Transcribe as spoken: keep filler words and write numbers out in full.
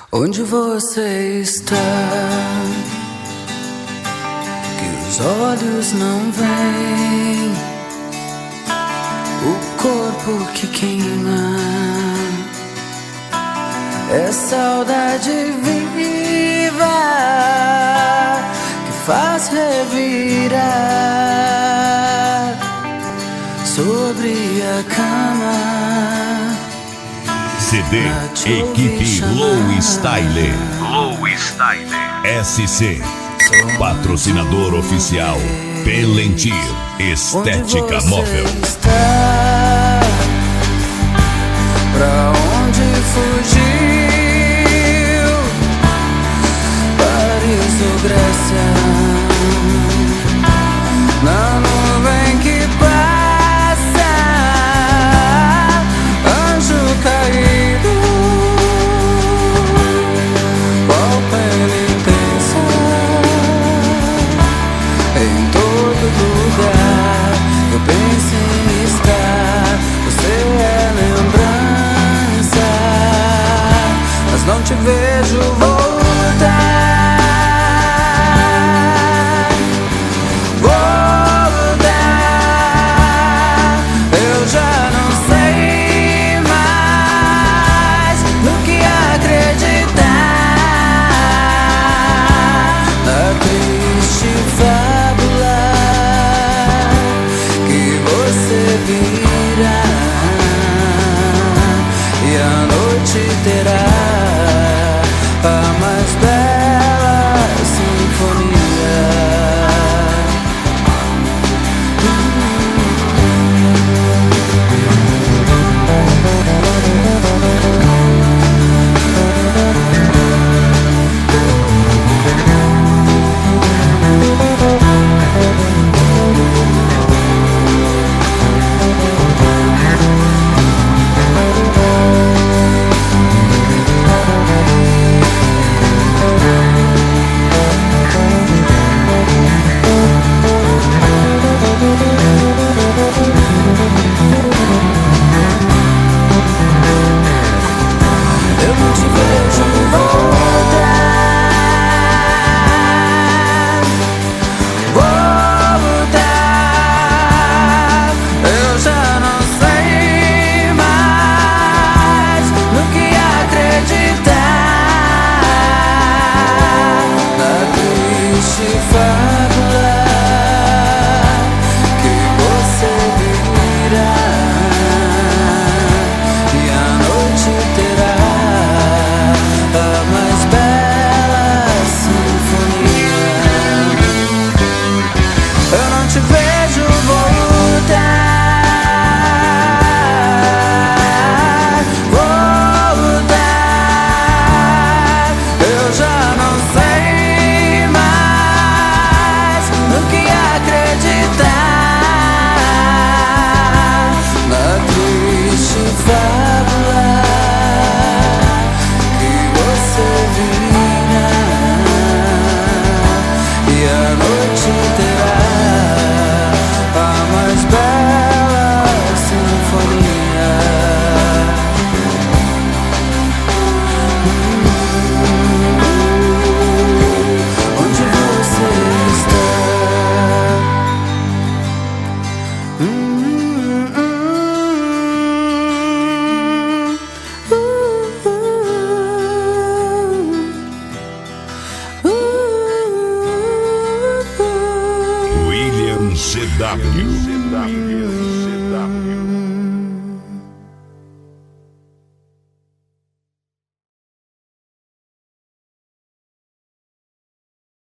Onde você está? Que os olhos não veem, o corpo que queima, é saudade viva que faz revirar sobre a cama. C D Equipe Low Style. Low Style S C. Patrocinador oficial Pelentir Estética Móvel. Está? Pra onde fugiu? Paris ou Grécia? Na nuvem que passa, anjo caído, qual penitência? Em todo lugar eu penso em estar. Você é lembrança, mas não te vejo voltar. Terá a mais bela sinfonia. C W